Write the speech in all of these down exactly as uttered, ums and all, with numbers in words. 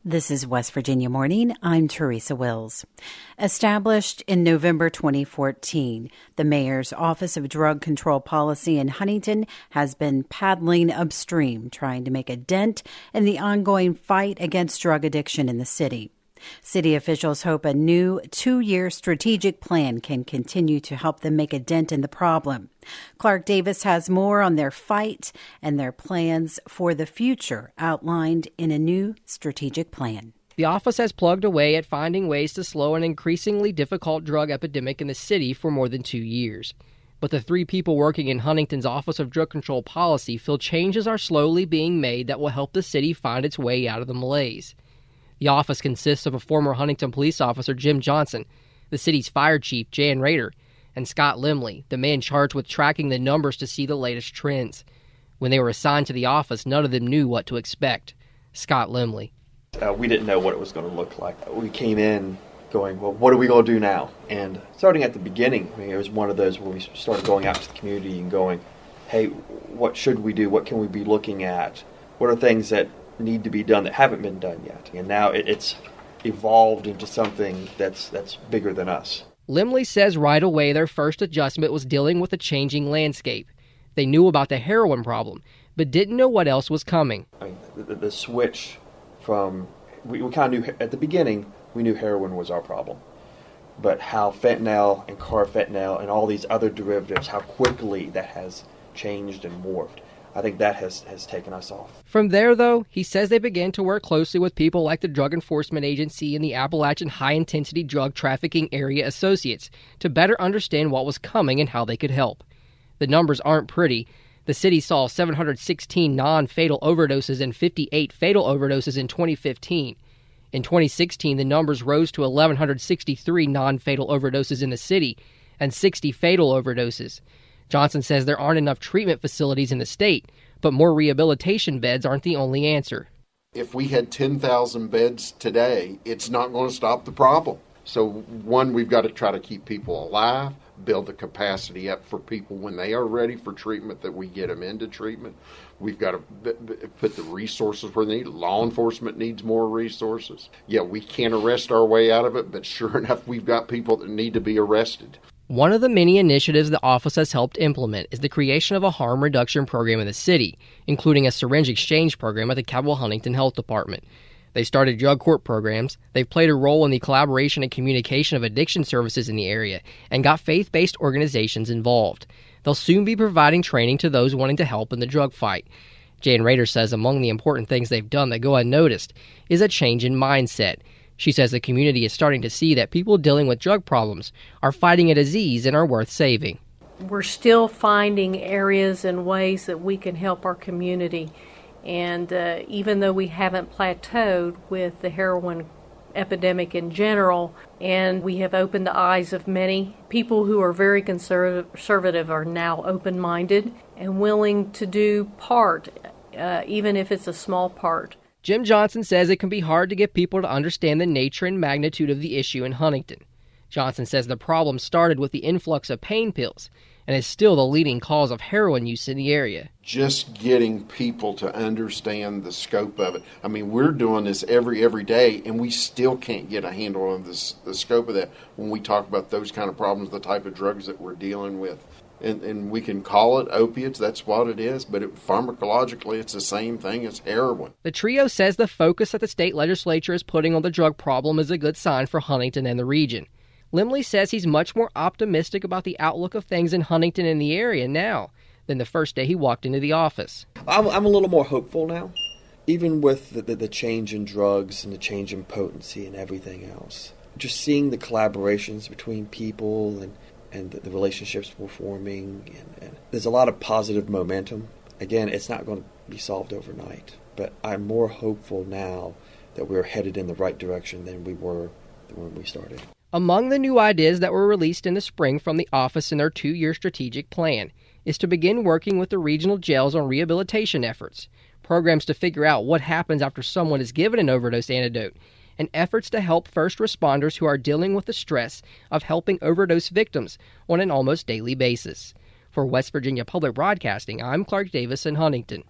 This is West Virginia Morning. I'm Teresa Wills. Established in November twenty fourteen, the Mayor's Office of Drug Control Policy in Huntington has been paddling upstream, trying to make a dent in the ongoing fight against drug addiction in the city. City officials hope a new two-year strategic plan can continue to help them make a dent in the problem. Clark Davis has more on their fight and their plans for the future outlined in a new strategic plan. The office has plugged away at finding ways to slow an increasingly difficult drug epidemic in the city for more than two years. But the three people working in Huntington's Office of Drug Control Policy feel changes are slowly being made that will help the city find its way out of the malaise. The office consists of a former Huntington police officer, Jim Johnson, the city's fire chief, Jan Rader, and Scott Limley, the man charged with tracking the numbers to see the latest trends. When they were assigned to the office, none of them knew what to expect. Scott Limley. Uh, we didn't know what it was going to look like. We came in going, well, what are we going to do now? And starting at the beginning, I mean, it was one of those where we started going out to the community and going, hey, what should we do? What can we be looking at? What are things that need to be done that haven't been done yet? And now it, it's evolved into something that's that's bigger than us. Limley says right away their first adjustment was dealing with a changing landscape. They knew about the heroin problem, but didn't know what else was coming. I mean, the, the switch from, we, we kind of knew, at the beginning, we knew heroin was our problem. But how fentanyl and carfentanil and all these other derivatives, how quickly that has changed and morphed. I think that has, has taken us off. From there, though, he says they began to work closely with people like the Drug Enforcement Agency and the Appalachian High-Intensity Drug Trafficking Area Associates to better understand what was coming and how they could help. The numbers aren't pretty. The city saw seven hundred sixteen non-fatal overdoses and fifty-eight fatal overdoses in twenty fifteen. In twenty sixteen, the numbers rose to one thousand one hundred sixty-three non-fatal overdoses in the city and sixty fatal overdoses. Johnson says there aren't enough treatment facilities in the state, but more rehabilitation beds aren't the only answer. If we had ten thousand beds today, it's not going to stop the problem. So, one, we've got to try to keep people alive, build the capacity up for people when they are ready for treatment, that we get them into treatment. We've got to b- b- put the resources where they need. Law enforcement needs more resources. Yeah, we can't arrest our way out of it, but sure enough, we've got people that need to be arrested. One of the many initiatives the office has helped implement is the creation of a harm reduction program in the city, including a syringe exchange program at the Cabell Huntington Health Department. They started drug court programs, they've played a role in the collaboration and communication of addiction services in the area, and got faith-based organizations involved. They'll soon be providing training to those wanting to help in the drug fight. Jan Rader says among the important things they've done that go unnoticed is a change in mindset. She says the community is starting to see that people dealing with drug problems are fighting a disease and are worth saving. We're still finding areas and ways that we can help our community. And uh, even though we haven't plateaued with the heroin epidemic in general, and we have opened the eyes of many, people who are very conservative are now open-minded and willing to do part, uh, even if it's a small part. Jim Johnson says it can be hard to get people to understand the nature and magnitude of the issue in Huntington. Johnson says the problem started with the influx of pain pills and is still the leading cause of heroin use in the area. Just getting people to understand the scope of it. I mean, we're doing this every every day, and we still can't get a handle on this, the scope of that when we talk about those kind of problems, the type of drugs that we're dealing with. And, and we can call it opiates, that's what it is, but it, pharmacologically it's the same thing as heroin. The trio says the focus that the state legislature is putting on the drug problem is a good sign for Huntington and the region. Limley says he's much more optimistic about the outlook of things in Huntington and the area now than the first day he walked into the office. I'm, I'm a little more hopeful now, even with the, the, the change in drugs and the change in potency and everything else. Just seeing the collaborations between people and and the, the relationships we're forming. And, and there's a lot of positive momentum. Again, it's not going to be solved overnight, but I'm more hopeful now that we're headed in the right direction than we were when we started. Among the new ideas that were released in the spring from the office in their two-year strategic plan is to begin working with the regional jails on rehabilitation efforts, programs to figure out what happens after someone is given an overdose antidote, and efforts to help first responders who are dealing with the stress of helping overdose victims on an almost daily basis. For West Virginia Public Broadcasting, I'm Clark Davis in Huntington.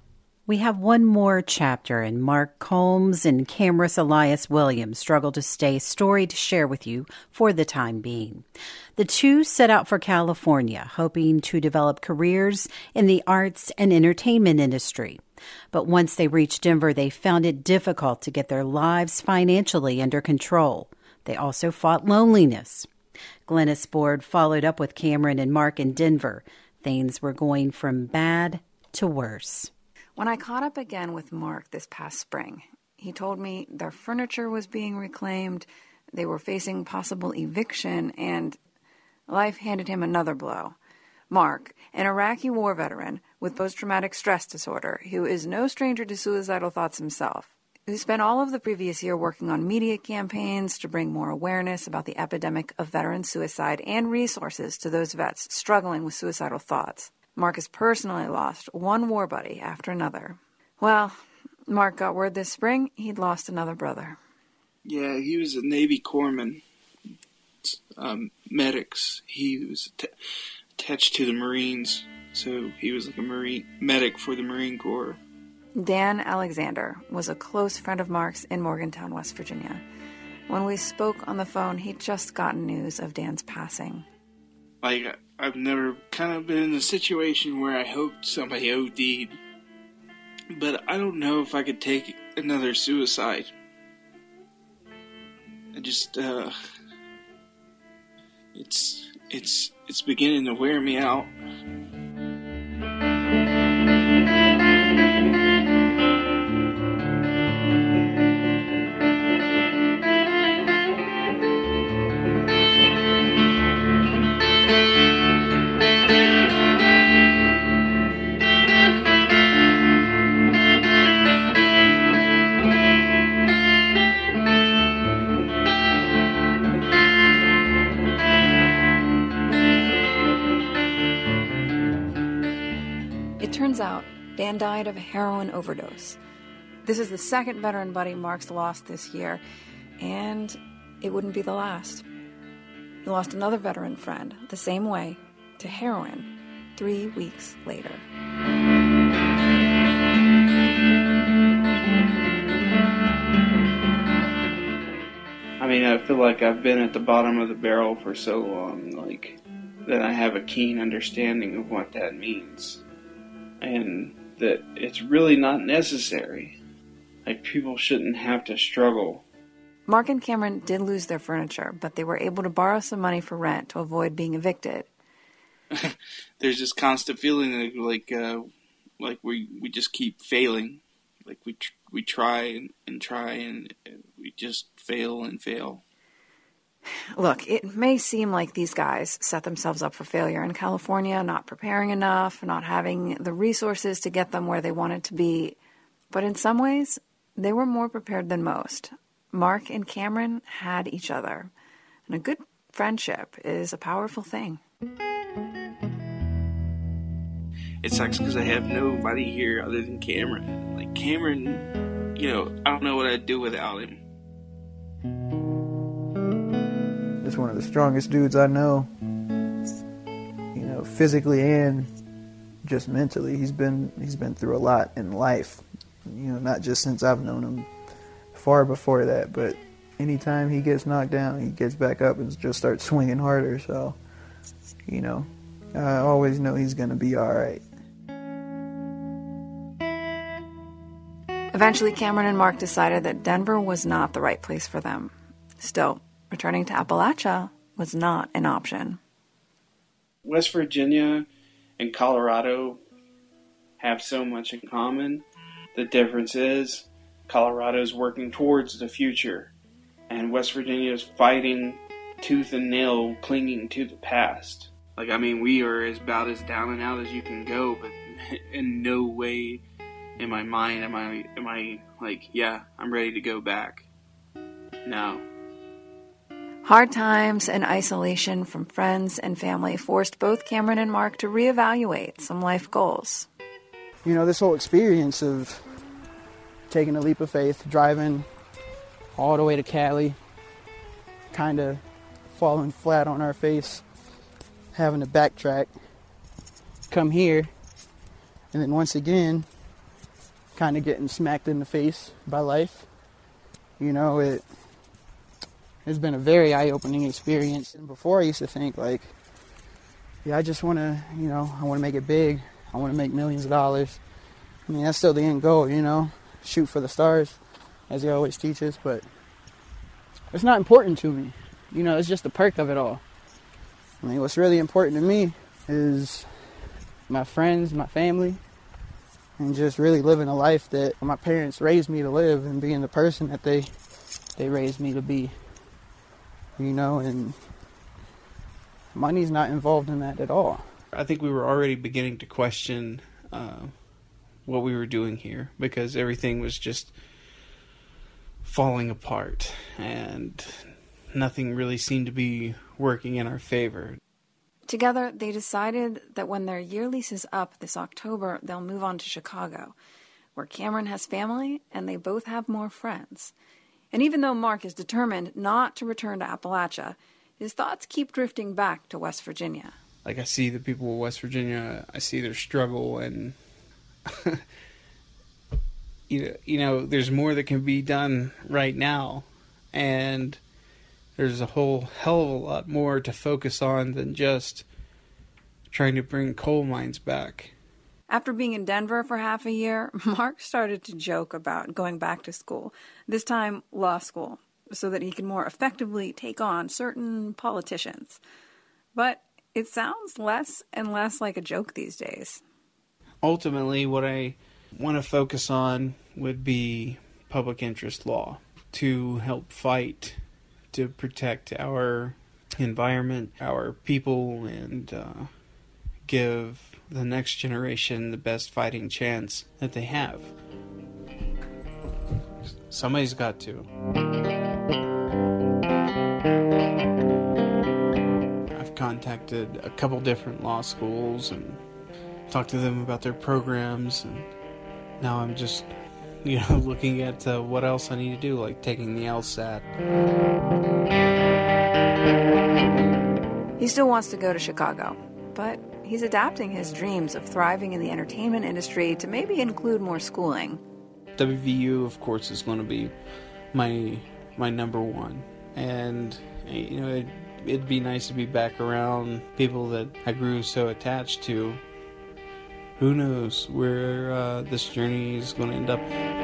We have one more chapter, and Mark Combs and Camrus Elias Williams struggle to stay story to share with you for the time being. The two set out for California, hoping to develop careers in the arts and entertainment industry. But once they reached Denver, they found it difficult to get their lives financially under control. They also fought loneliness. Glennis Board followed up with Cameron and Mark in Denver. Things were going from bad to worse. When I caught up again with Mark this past spring, he told me their furniture was being reclaimed, they were facing possible eviction, and life handed him another blow. Mark, an Iraqi war veteran with post-traumatic stress disorder, who is no stranger to suicidal thoughts himself, who spent all of the previous year working on media campaigns to bring more awareness about the epidemic of veteran suicide and resources to those vets struggling with suicidal thoughts. Mark has personally lost one war buddy after another. Well, Mark got word this spring he'd lost another brother. Yeah, he was a Navy corpsman, um, medics. He was t- attached to the Marines, so he was like a Marine medic for the Marine Corps. Dan Alexander was a close friend of Mark's in Morgantown, West Virginia. When we spoke on the phone, he'd just gotten news of Dan's passing. Like, I've never kind of been in a situation where I hoped somebody O D'd, but I don't know if I could take another suicide. I just, uh, it's, it's, it's beginning to wear me out. Turns out, Dan died of a heroin overdose. This is the second veteran buddy Mark's lost this year, and it wouldn't be the last. He lost another veteran friend, the same way, to heroin, three weeks later. I mean, I feel like I've been at the bottom of the barrel for so long, like, that I have a keen understanding of what that means. And that it's really not necessary. Like, people shouldn't have to struggle. Mark and Cameron did lose their furniture, but they were able to borrow some money for rent to avoid being evicted. There's this constant feeling like like, uh, like we, we just keep failing. Like we tr- we try and, and try and we just fail and fail. Look, it may seem like these guys set themselves up for failure in California, not preparing enough, not having the resources to get them where they wanted to be. But in some ways, they were more prepared than most. Mark and Cameron had each other. And a good friendship is a powerful thing. It sucks because I have nobody here other than Cameron. Like, Cameron, you know, I don't know what I'd do without him. He's one of the strongest dudes I know, you know, physically and just mentally. He's been he's been through a lot in life, you know, not just since I've known him, far before that. But anytime he gets knocked down, he gets back up and just starts swinging harder. So, you know, I always know he's going to be all right. Eventually, Cameron and Mark decided that Denver was not the right place for them. Still, returning to Appalachia was not an option. West Virginia and Colorado have so much in common. The difference is Colorado's working towards the future, and West Virginia's fighting tooth and nail, clinging to the past. Like, I mean, we are as about as down and out as you can go, but in no way in my mind am I, am I like, yeah, I'm ready to go back. No. Hard times and isolation from friends and family forced both Cameron and Mark to reevaluate some life goals. You know, this whole experience of taking a leap of faith, driving all the way to Cali, kind of falling flat on our face, having to backtrack, come here, and then once again, kind of getting smacked in the face by life. You know, it has been a very eye-opening experience. And before I used to think like, yeah, I just want to, you know, I want to make it big. I want to make millions of dollars. I mean, that's still the end goal, you know, shoot for the stars, as he always teaches, but it's not important to me. You know, it's just the perk of it all. I mean, what's really important to me is my friends, my family, and just really living a life that my parents raised me to live and being the person that they they raised me to be. You know, and money's not involved in that at all. I think we were already beginning to question uh, what we were doing here, because everything was just falling apart and nothing really seemed to be working in our favor. Together, they decided that when their year lease is up this October, they'll move on to Chicago, where Cameron has family and they both have more friends. And even though Mark is determined not to return to Appalachia, his thoughts keep drifting back to West Virginia. Like, I see the people of West Virginia, I see their struggle, and you know, you know, there's more that can be done right now, and there's a whole hell of a lot more to focus on than just trying to bring coal mines back. After being in Denver for half a year, Mark started to joke about going back to school, this time law school, so that he could more effectively take on certain politicians. But it sounds less and less like a joke these days. Ultimately, what I want to focus on would be public interest law to help fight to protect our environment, our people, and uh, give the next generation the best fighting chance that they have. Somebody's got to. I've contacted a couple different law schools and talked to them about their programs, and now I'm just, you know, looking at uh, what else I need to do, like taking the LSAT. He still wants to go to Chicago, but he's adapting his dreams of thriving in the entertainment industry to maybe include more schooling. W V U, of course, is going to be my my number one, and you know, it, it'd be nice to be back around people that I grew so attached to. Who knows where uh, this journey is going to end up.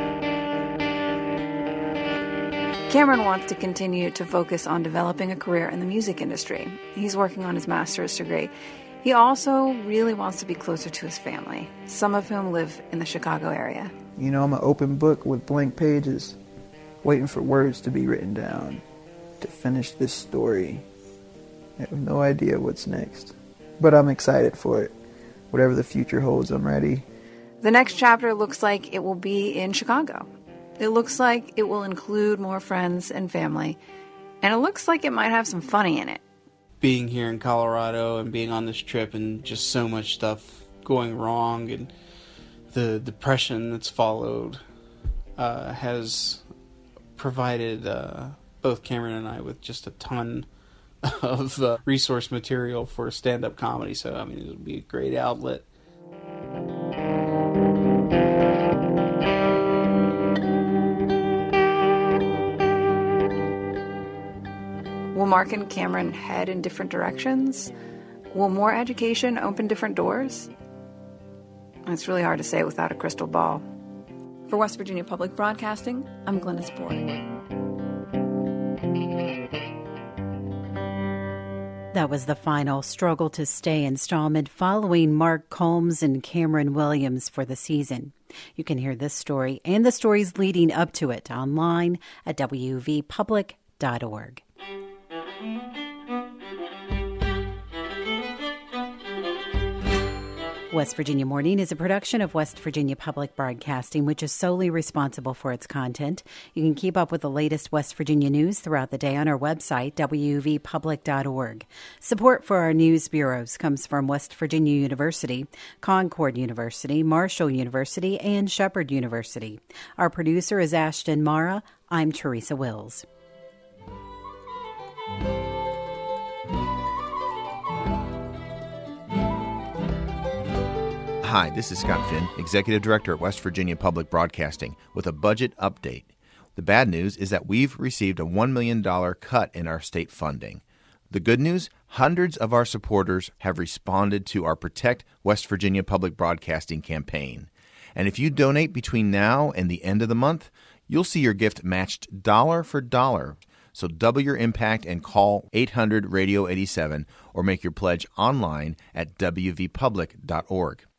Cameron wants to continue to focus on developing a career in the music industry. He's working on his master's degree. He also really wants to be closer to his family, some of whom live in the Chicago area. You know, I'm an open book with blank pages, waiting for words to be written down to finish this story. I have no idea what's next, but I'm excited for it. Whatever the future holds, I'm ready. The next chapter looks like it will be in Chicago. It looks like it will include more friends and family, and it looks like it might have some funny in it. Being here in Colorado and being on this trip and just so much stuff going wrong and the depression that's followed uh, has provided uh, both Cameron and I with just a ton of uh, resource material for stand-up comedy. So, I mean, it would be a great outlet. Will Mark and Cameron head in different directions? Will more education open different doors? It's really hard to say without a crystal ball. For West Virginia Public Broadcasting, I'm Glennis Boyd. That was the final Struggle to Stay installment following Mark Combs and Cameron Williams for the season. You can hear this story and the stories leading up to it online at w v public dot org. West Virginia Morning is a production of West Virginia Public Broadcasting, which is solely responsible for its content. You can keep up with the latest West Virginia news throughout the day on our website, w v public dot org. Support for our news bureaus comes from West Virginia University, Concord University, Marshall University, and Shepherd University. Our producer is Ashton Mara. I'm Teresa Wills. Hi, this is Scott Finn, Executive Director at West Virginia Public Broadcasting, with a budget update. The bad news is that we've received a one million dollars cut in our state funding. The good news, hundreds of our supporters have responded to our Protect West Virginia Public Broadcasting campaign. And if you donate between now and the end of the month, you'll see your gift matched dollar for dollar. So double your impact and call eight hundred radio eighty-seven or make your pledge online at w v public dot org.